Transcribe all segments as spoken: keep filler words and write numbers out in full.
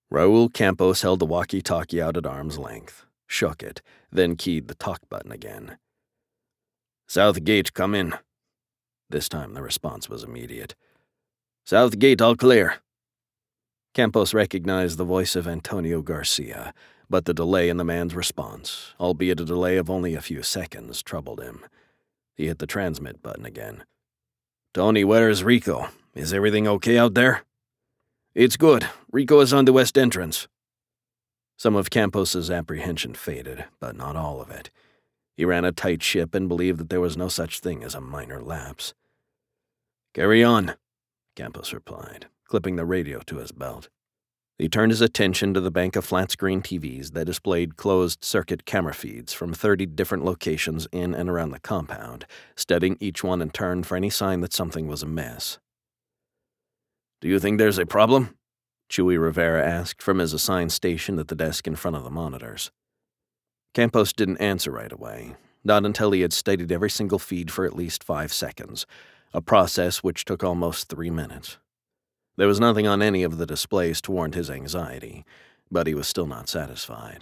Raul Campos held the walkie-talkie out at arm's length, shook it, then keyed the talk button again. "South Gate, come in." This time the response was immediate. "South Gate, all clear." Campos recognized the voice of Antonio Garcia, but the delay in the man's response, albeit a delay of only a few seconds, troubled him. He hit the transmit button again. "Tony, where is Rico? Is everything okay out there?" "It's good. Rico is on the west entrance." Some of Campos's apprehension faded, but not all of it. He ran a tight ship and believed that there was no such thing as a minor lapse. "Carry on," Campos replied, clipping the radio to his belt. He turned his attention to the bank of flat-screen T Vs that displayed closed-circuit camera feeds from thirty different locations in and around the compound, studying each one in turn for any sign that something was amiss. "Do you think there's a problem?" Chuy Rivera asked from his assigned station at the desk in front of the monitors. Campos didn't answer right away, not until he had studied every single feed for at least five seconds, a process which took almost three minutes. There was nothing on any of the displays to warrant his anxiety, but he was still not satisfied.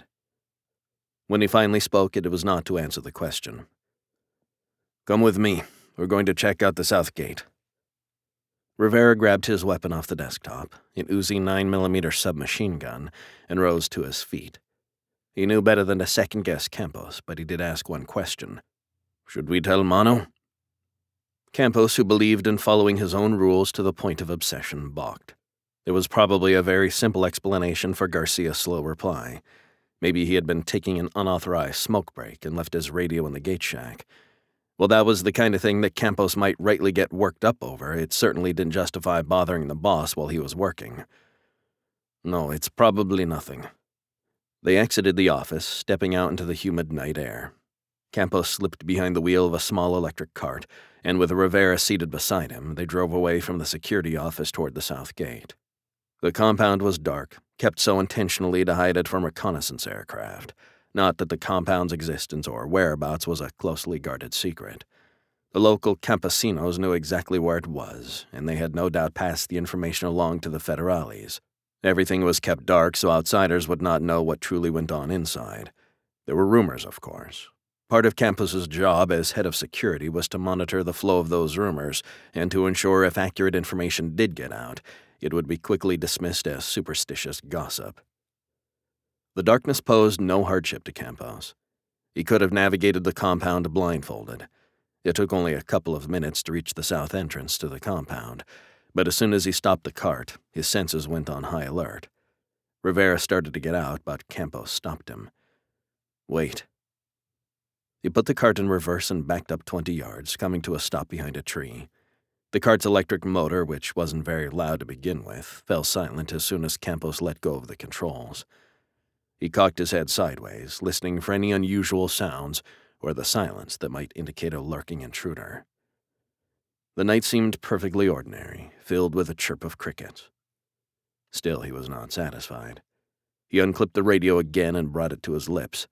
When he finally spoke, it was not to answer the question. "Come with me. We're going to check out the South Gate." Rivera grabbed his weapon off the desktop, an Uzi nine millimeter submachine gun, and rose to his feet. He knew better than to second-guess Campos, but he did ask one question. "Should we tell Mano?" Campos, who believed in following his own rules to the point of obsession, balked. There was probably a very simple explanation for Garcia's slow reply. Maybe he had been taking an unauthorized smoke break and left his radio in the gate shack. Well, that was the kind of thing that Campos might rightly get worked up over. It certainly didn't justify bothering the boss while he was working. "No, it's probably nothing." They exited the office, stepping out into the humid night air. Campos slipped behind the wheel of a small electric cart, and with Rivera seated beside him, they drove away from the security office toward the South Gate. The compound was dark, kept so intentionally to hide it from reconnaissance aircraft. Not that the compound's existence or whereabouts was a closely guarded secret. The local campesinos knew exactly where it was, and they had no doubt passed the information along to the federales. Everything was kept dark so outsiders would not know what truly went on inside. There were rumors, of course. Part of Campos's job as head of security was to monitor the flow of those rumors and to ensure if accurate information did get out, it would be quickly dismissed as superstitious gossip. The darkness posed no hardship to Campos. He could have navigated the compound blindfolded. It took only a couple of minutes to reach the south entrance to the compound, but as soon as he stopped the cart, his senses went on high alert. Rivera started to get out, but Campos stopped him. "Wait." He put the cart in reverse and backed up twenty yards, coming to a stop behind a tree. The cart's electric motor, which wasn't very loud to begin with, fell silent as soon as Campos let go of the controls. He cocked his head sideways, listening for any unusual sounds or the silence that might indicate a lurking intruder. The night seemed perfectly ordinary, filled with a chirp of crickets. Still, he was not satisfied. He unclipped the radio again and brought it to his lips.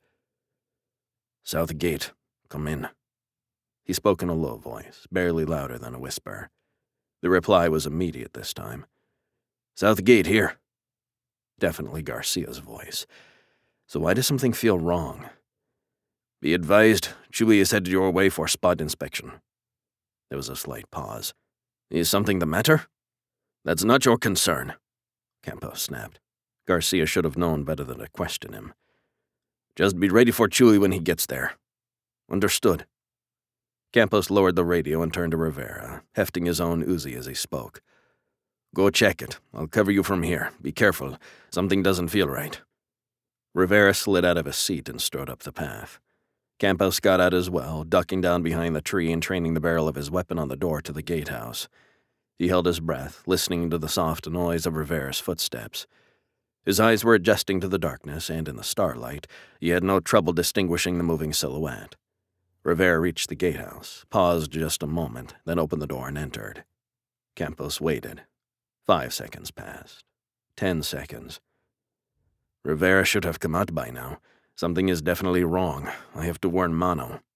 "South Gate, come in." He spoke in a low voice, barely louder than a whisper. The reply was immediate this time. "South Gate, here." Definitely Garcia's voice. So why does something feel wrong? "Be advised, Chuy is headed your way for spot inspection." There was a slight pause. "Is something the matter?" "That's not your concern," Campos snapped. Garcia should have known better than to question him. "Just be ready for Chuy when he gets there." "Understood." Campos lowered the radio and turned to Rivera, hefting his own Uzi as he spoke. "Go check it. I'll cover you from here. Be careful. Something doesn't feel right." Rivera slid out of his seat and strode up the path. Campos got out as well, ducking down behind the tree and training the barrel of his weapon on the door to the gatehouse. He held his breath, listening to the soft noise of Rivera's footsteps. His eyes were adjusting to the darkness, and in the starlight, he had no trouble distinguishing the moving silhouette. Rivera reached the gatehouse, paused just a moment, then opened the door and entered. Campos waited. Five seconds passed. Ten seconds. "Rivera should have come out by now. Something is definitely wrong. I have to warn Mano."